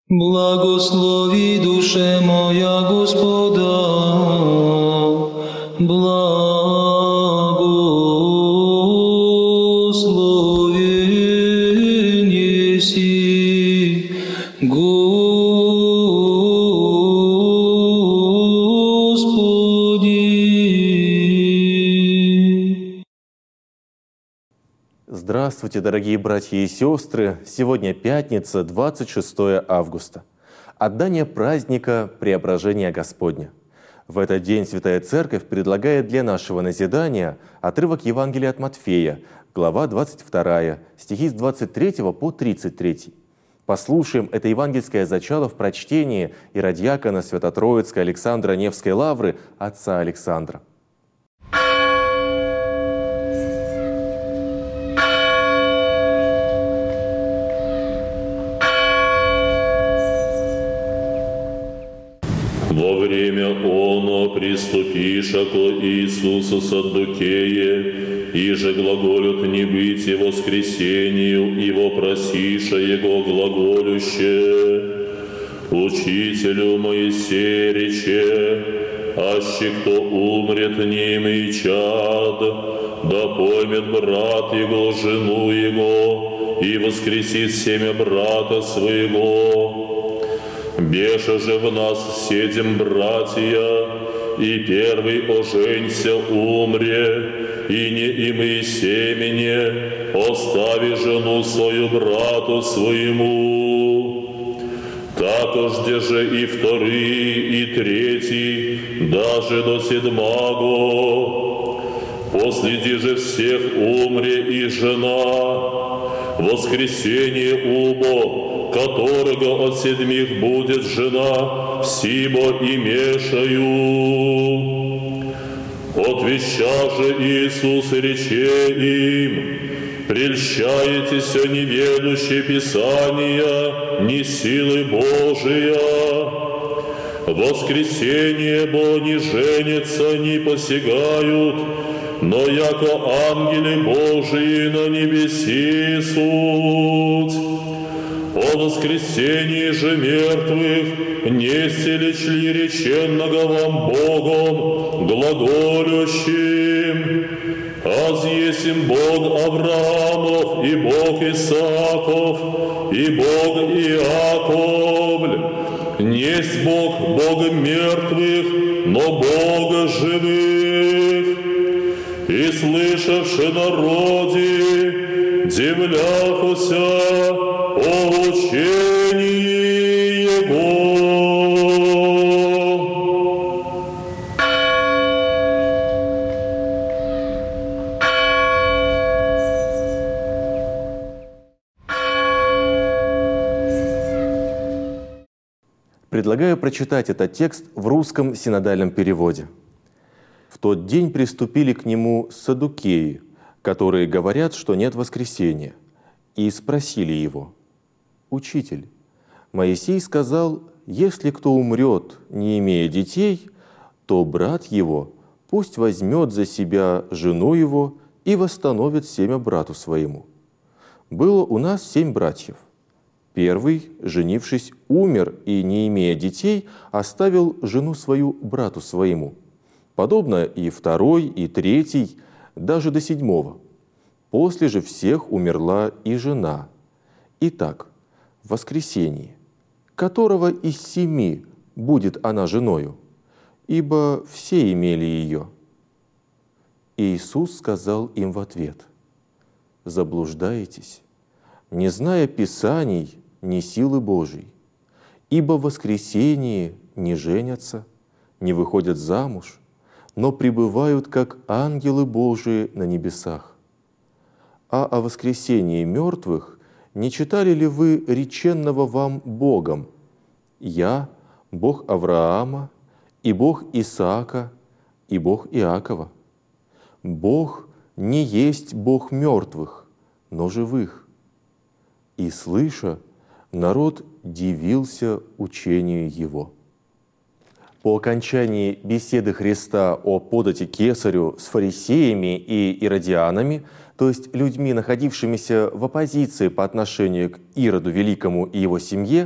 Благослови, душе моя, Господа, благословен еси, Господи. Здравствуйте, дорогие братья и сестры! Сегодня пятница, 26 августа. Отдание праздника Преображения Господня. В этот день Святая Церковь предлагает для нашего назидания отрывок Евангелия от Матфея, глава 22, стихи с 23 по 33. Послушаем это евангельское зачало в прочтении иродиакона Свято-Троицкой Александра Невской лавры отца Александра. Во время оно приступиша ко Иисусу Саддукее, и же глаголют не быть и воскресению, и вопросиша Его глаголюще. Учителю Моисей рече, аще кто умрет немый чад, да поймет брат его жену его, и воскресит семя брата своего. Беша же в нас седем братья, и первый оженься умре, и не имей семени, остави жену свою брату своему. Такожде же и вторый, и третий, даже до седьмого. Последи же всех умре и жена, воскресение убо, которого от седьмих будет жена, всибо имешаю. Отвеща же Иисус рече им, прельщаетесь неведущие Писания, не силы Божия. Воскресение бо не женятся, не посягают, но яко ангели Божии на небеси суть. О воскресении же мертвых нести лишь ли реченного вам Богом глаголющим? Аз есмь Бог Авраамов, и Бог Исааков, и Бог Иаковль. Несть Бог Бога мертвых, но Бога живых. И слышавши народе, дивляхуся о учении Его. Предлагаю прочитать этот текст в русском синодальном переводе. «В тот день приступили к нему саддукеи, которые говорят, что нет воскресения, и спросили его: «Учитель, Моисей сказал, если кто умрет, не имея детей, то брат его пусть возьмет за себя жену его и восстановит семя брату своему. Было у нас 7 братьев. Первый, женившись, умер и, не имея детей, оставил жену свою брату своему. Подобно и второй, и третий, даже до 7. После же всех умерла и жена. Итак, в воскресенье, которого из 7 будет она женою, ибо все имели ее». Иисус сказал им в ответ: «Заблуждаетесь, не зная Писаний, ни силы Божией, ибо в воскресенье не женятся, не выходят замуж, но пребывают, как ангелы Божии на небесах. А о воскресении мертвых не читали ли вы реченного вам Богом: «Я – Бог Авраама, и Бог Исаака, и Бог Иакова»? Бог не есть Бог мертвых, но живых». И, слыша, народ дивился учению Его. По окончании беседы Христа о подати Кесарю с фарисеями и иродианами, то есть людьми, находившимися в оппозиции по отношению к Ироду Великому и его семье,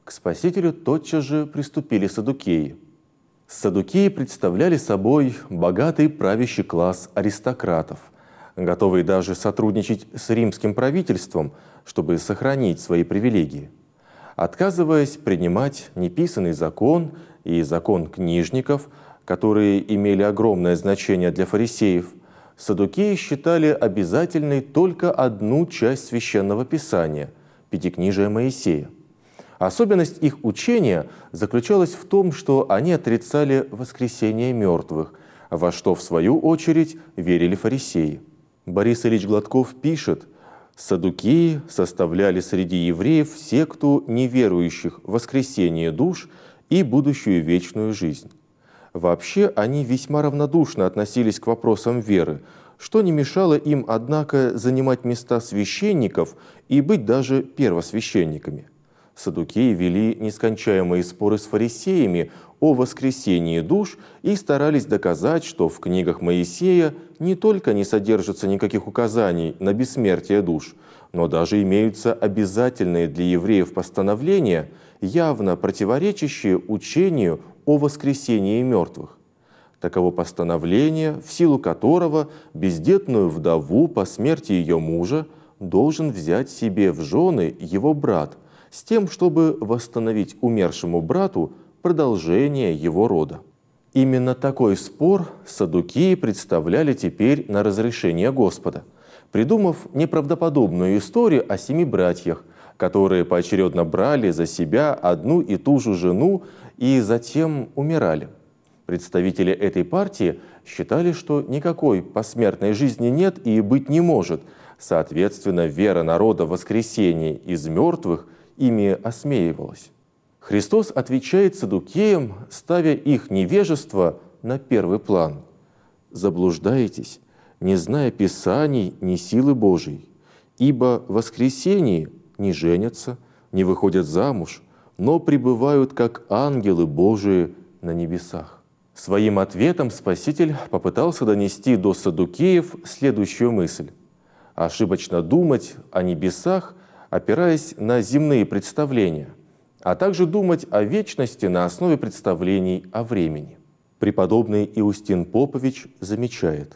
к Спасителю тотчас же приступили саддукеи. Саддукеи представляли собой богатый правящий класс аристократов, готовые даже сотрудничать с римским правительством, чтобы сохранить свои привилегии. Отказываясь принимать неписанный закон и закон книжников, которые имели огромное значение для фарисеев, саддукеи считали обязательной только одну часть Священного Писания – Пятикнижие Моисея. Особенность их учения заключалась в том, что они отрицали воскресение мертвых, во что, в свою очередь, верили фарисеи. Борис Ильич Гладков пишет: «Саддукеи составляли среди евреев секту неверующих в воскресение душ и будущую вечную жизнь. Вообще они весьма равнодушно относились к вопросам веры, что не мешало им, однако, занимать места священников и быть даже первосвященниками. Саддукеи вели нескончаемые споры с фарисеями о воскресении душ и старались доказать, что в книгах Моисея не только не содержится никаких указаний на бессмертие душ, но даже имеются обязательные для евреев постановления, явно противоречащие учению о воскресении мертвых. Таково постановление, в силу которого бездетную вдову по смерти ее мужа должен взять себе в жены его брат, с тем, чтобы восстановить умершему брату продолжение его рода». Именно такой спор саддукеи представляли теперь на разрешение Господа, придумав неправдоподобную историю о 7 братьях, которые поочередно брали за себя одну и ту же жену и затем умирали. Представители этой партии считали, что никакой посмертной жизни нет и быть не может, соответственно, вера народа в воскресение из мертвых ими осмеивалась. Христос отвечает саддукеям, ставя их невежество на первый план. «Заблуждаетесь, не зная Писаний ни силы Божией, ибо в воскресении не женятся, не выходят замуж, но пребывают, как ангелы Божии на небесах». Своим ответом Спаситель попытался донести до саддукеев следующую мысль: ошибочно думать о небесах, опираясь на земные представления, а также думать о вечности на основе представлений о времени. Преподобный Иустин Попович замечает: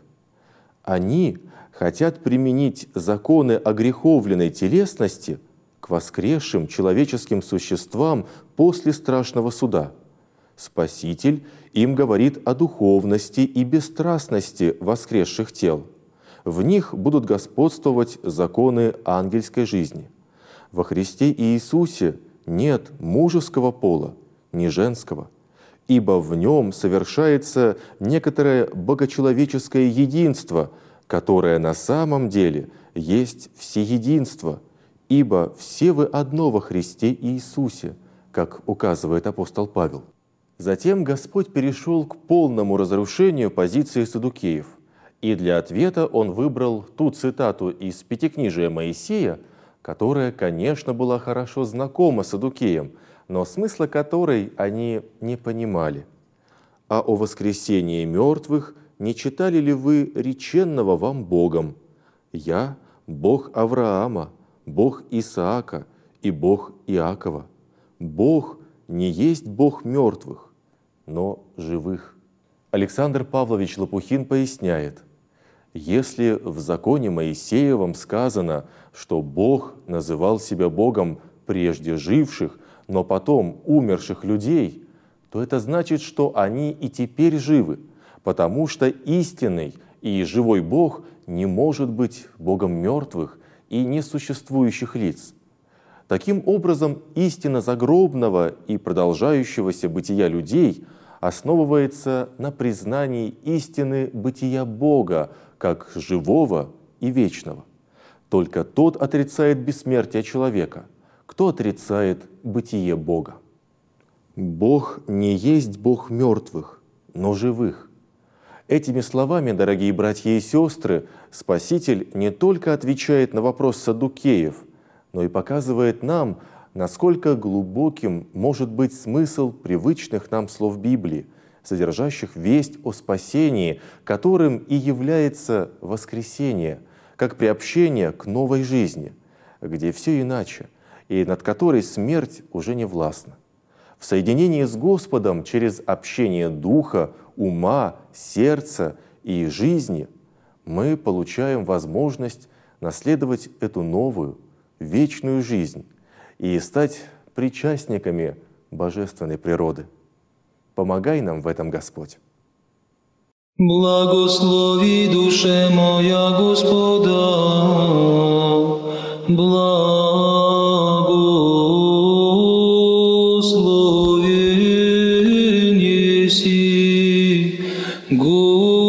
«Они хотят применить законы огреховленной телесности к воскресшим человеческим существам после страшного суда. Спаситель им говорит о духовности и бесстрастности воскресших тел. В них будут господствовать законы ангельской жизни. Во Христе Иисусе нет мужеского пола, ни женского, ибо в нем совершается некоторое богочеловеческое единство, которое на самом деле есть всеединство, ибо все вы одно во Христе Иисусе, как указывает апостол Павел». Затем Господь перешел к полному разрушению позиции саддукеев, и для ответа Он выбрал ту цитату из Пятикнижия Моисея, которая, конечно, была хорошо знакома саддукеям, но смысла которой они не понимали. «А о воскресении мертвых не читали ли вы реченного вам Богом? Я – Бог Авраама, Бог Исаака и Бог Иакова. Бог не есть Бог мертвых, но живых». Александр Павлович Лопухин поясняет: «Если в законе Моисеевом сказано, что Бог называл себя Богом прежде живших, но потом умерших людей, то это значит, что они и теперь живы, потому что истинный и живой Бог не может быть Богом мертвых и несуществующих лиц. Таким образом, истина загробного и продолжающегося бытия людей основывается на признании истины бытия Бога как живого и вечного. Только тот отрицает бессмертие человека, кто отрицает бытие Бога. Бог не есть Бог мертвых, но живых». Этими словами, дорогие братья и сестры, Спаситель не только отвечает на вопрос саддукеев, но и показывает нам, насколько глубоким может быть смысл привычных нам слов Библии, содержащих весть о спасении, которым и является воскресение, как приобщение к новой жизни, где все иначе, и над которой смерть уже не властна. В соединении с Господом через общение духа, ума, сердца и жизни мы получаем возможность наследовать эту новую, вечную жизнь и стать причастниками божественной природы. Помогай нам в этом, Господь. Благослови душе моя Господа, благословен еси, Господи.